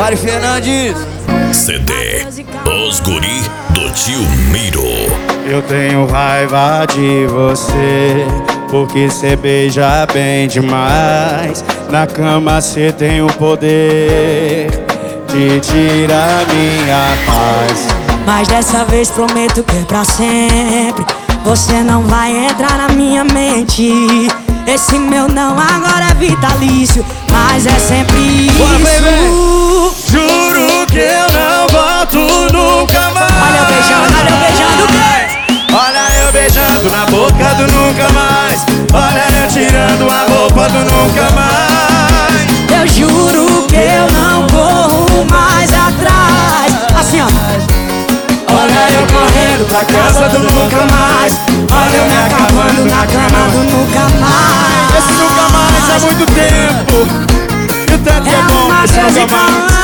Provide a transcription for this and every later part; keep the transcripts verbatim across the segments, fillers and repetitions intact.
Mari Fernandes. C D Os Guri do Tio Miro. Eu tenho raiva de você, porque cê beija bem demais. Na cama cê tem o poder de tirar minha paz. Mas dessa vez prometo que é pra sempre. Você não vai entrar na minha mente. Esse meu não agora é vitalício, mas é sempre isso. Bora, baby. Juro que eu não volto nunca mais. Olha eu beijando, olha eu beijando o quê? Olha eu beijando na boca do nunca mais. Olha eu tirando a roupa do nunca mais. Eu juro que eu não corro mais atrás. Assim ó. Olha eu correndo pra casa do nunca mais. Olha eu me acabando na cama do nunca mais. Esse nunca mais há muito tempo. E o tanto é bom uma esse coisa nunca mais.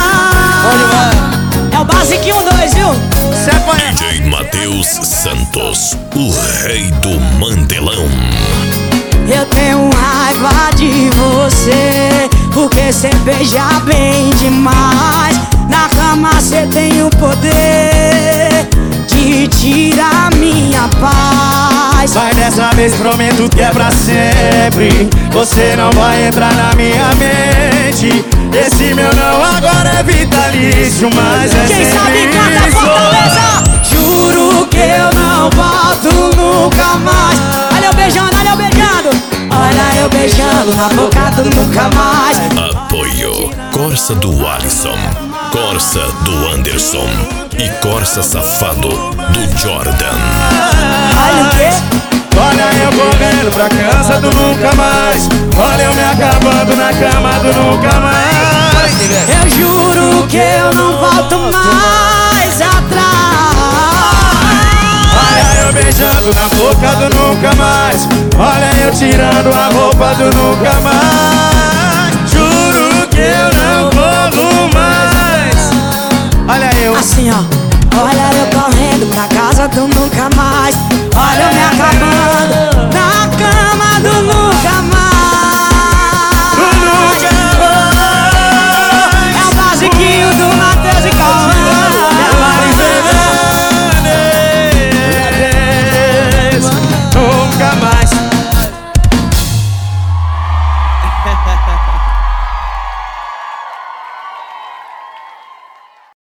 É o basiquinho dois, viu? D J Matheus Santos, o rei do mandelão. Eu tenho raiva de você, porque cê beija bem demais. Na cama cê tem o poder de tirar minha paz. Mas dessa vez prometo que é pra sempre. Você não vai entrar na minha mente. Esse meu não agora é vitalício, mas é Quem sempre sabe canta isso. Fortaleza. Juro que eu não volto nunca mais. Olha eu beijando, olha eu beijando. Olha eu beijando na boca do nunca mais. Apoio Corsa do Alisson, Corsa do Anderson e Corsa Safado do Jordan. Olha o quê? Olha eu correndo pra casa do nunca mais. Olha eu me acabando na cama do nunca mais. Eu juro que eu não volto mais atrás. Olha eu beijando na boca do nunca mais. Olha eu tirando a roupa do nunca mais. Juro que eu não corro mais. Olha eu. Assim ó. Olha eu correndo pra casa do nunca mais.